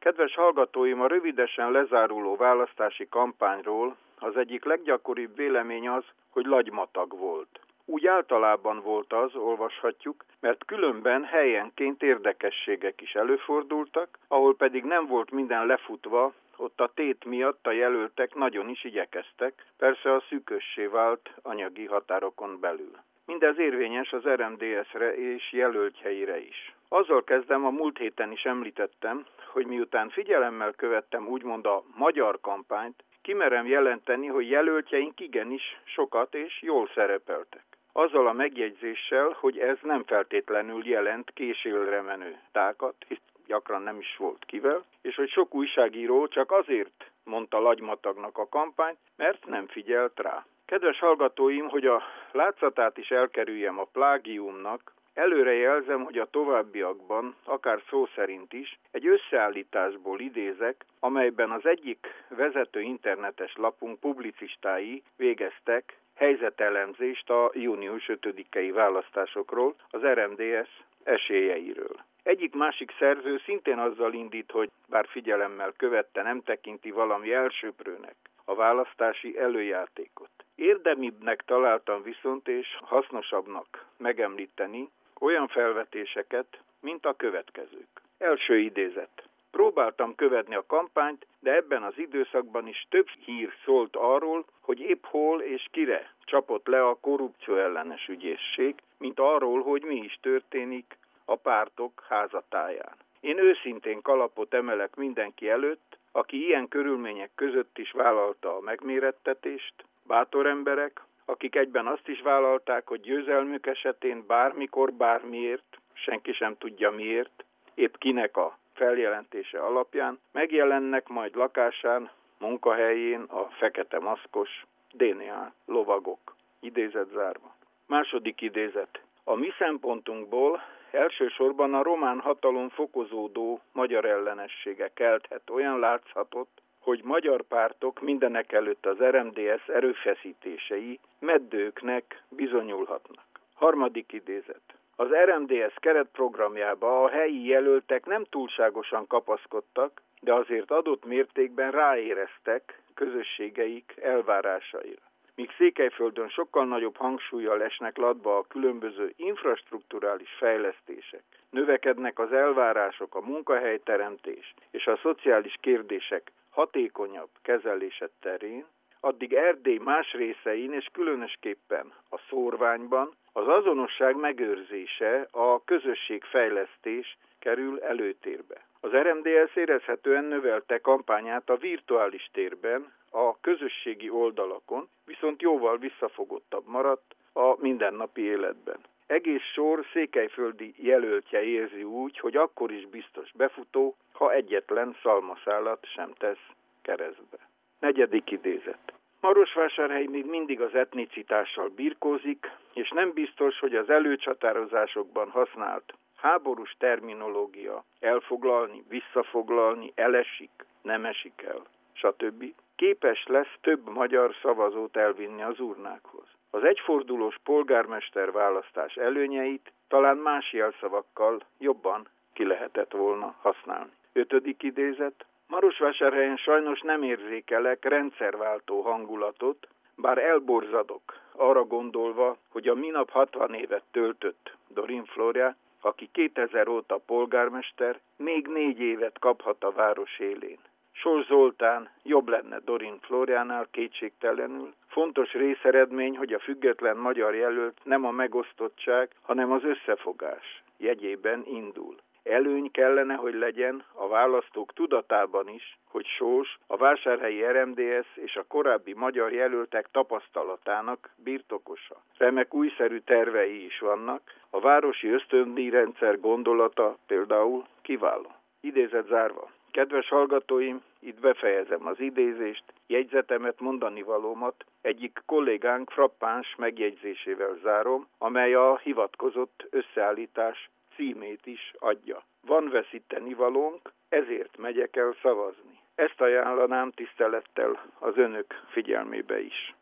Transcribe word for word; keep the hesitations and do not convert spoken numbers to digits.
Kedves hallgatóim, a rövidesen lezáruló választási kampányról az egyik leggyakoribb vélemény az, hogy lagymatag volt. Úgy általában volt az, olvashatjuk, mert különben helyenként érdekességek is előfordultak, ahol pedig nem volt minden lefutva, ott a tét miatt a jelöltek nagyon is igyekeztek, persze a szűkössé vált anyagi határokon belül. Mindez érvényes az er em dé es-re és jelöltjeire is. Azzal kezdem, a múlt héten is említettem, hogy miután figyelemmel követtem úgymond a magyar kampányt, kimerem jelenteni, hogy jelöltjeink igenis sokat és jól szerepeltek. Azzal a megjegyzéssel, hogy ez nem feltétlenül jelent későre menő tákat, hisz gyakran nem is volt kivel, és hogy sok újságíró csak azért mondta lagymatagnak a kampányt, mert nem figyelt rá. Kedves hallgatóim, hogy a látszatát is elkerüljem a plágiumnak, előre jelzem, hogy a továbbiakban, akár szó szerint is, egy összeállításból idézek, amelyben az egyik vezető internetes lapunk publicistái végeztek helyzetelemzést a június ötödikei választásokról, az er em dé es esélyeiről. Egyik-másik szerző szintén azzal indít, hogy bár figyelemmel követte, nem tekinti valami elsöprőnek a választási előjátékot. Érdemibbnek találtam viszont és hasznosabbnak megemlíteni olyan felvetéseket, mint a következők. Első idézet. Próbáltam követni a kampányt, de ebben az időszakban is több hír szólt arról, hogy épp hol és kire csapott le a korrupció ellenes ügyészség, mint arról, hogy mi is történik a pártok házatáján. Én őszintén kalapot emelek mindenki előtt, aki ilyen körülmények között is vállalta a megmérettetést, bátor emberek, akik egyben azt is vállalták, hogy győzelmük esetén bármikor, bármiért, senki sem tudja miért, épp kinek a feljelentése alapján, megjelennek majd lakásán, munkahelyén a fekete maszkos dé en á lovagok. Idézet zárva. Második idézet. A mi szempontunkból elsősorban a román hatalom fokozódó magyar ellenessége kelthet olyan látszatot, hogy magyar pártok mindenek előtt az er em dé es erőfeszítései meddőknek bizonyulhatnak. Harmadik idézet. Az er em dé es keretprogramjába a helyi jelöltek nem túlságosan kapaszkodtak, de azért adott mértékben ráéreztek közösségeik elvárásaira. Míg Székelyföldön sokkal nagyobb hangsúllyal esnek latba a különböző infrastrukturális fejlesztések, növekednek az elvárások, a munkahelyteremtés és a szociális kérdések hatékonyabb kezelése terén, addig Erdély más részein és különösképpen a szórványban az azonosság megőrzése, a közösségfejlesztés kerül előtérbe. Az er em dé es érezhetően növelte kampányát a virtuális térben, a közösségi oldalakon, viszont jóval visszafogottabb maradt a mindennapi életben. Egész sor székelyföldi jelöltje érzi úgy, hogy akkor is biztos befutó, ha egyetlen szalmaszálat sem tesz keresztbe. Negyedik idézet. Marosvásárhely még mindig az etnicitással birkózik, és nem biztos, hogy az előcsatározásokban használt háborús terminológia elfoglalni, visszafoglalni, elesik, nem esik el, stb. Képes lesz több magyar szavazót elvinni az urnákhoz. Az egyfordulós polgármester választás előnyeit talán más jelszavakkal jobban ki lehetett volna használni. Ötödik idézet. Marosvásárhelyen sajnos nem érzékelek rendszerváltó hangulatot, bár elborzadok, arra gondolva, hogy a minap hatvan évet töltött Dorin Flóriá, aki kétezer óta polgármester, még négy évet kaphat a város élén. Sors Zoltán jobb lenne Dorin Flóriánál kétségtelenül. Fontos részeredmény, hogy a független magyar jelölt nem a megosztottság, hanem az összefogás jegyében indul. Előny kellene, hogy legyen a választók tudatában is, hogy Sós a vásárhelyi er em dé es és a korábbi magyar jelöltek tapasztalatának birtokosa. Remek újszerű tervei is vannak, a városi ösztöndíjrendszer gondolata például kiváló. Idézet zárva. Kedves hallgatóim, itt befejezem az idézést, jegyzetemet, mondanivalómat egyik kollégánk frappáns megjegyzésével zárom, amely a hivatkozott összeállítás címét is adja. Van veszítenivalónk, ezért megyek el szavazni. Ezt ajánlanám tisztelettel az önök figyelmébe is.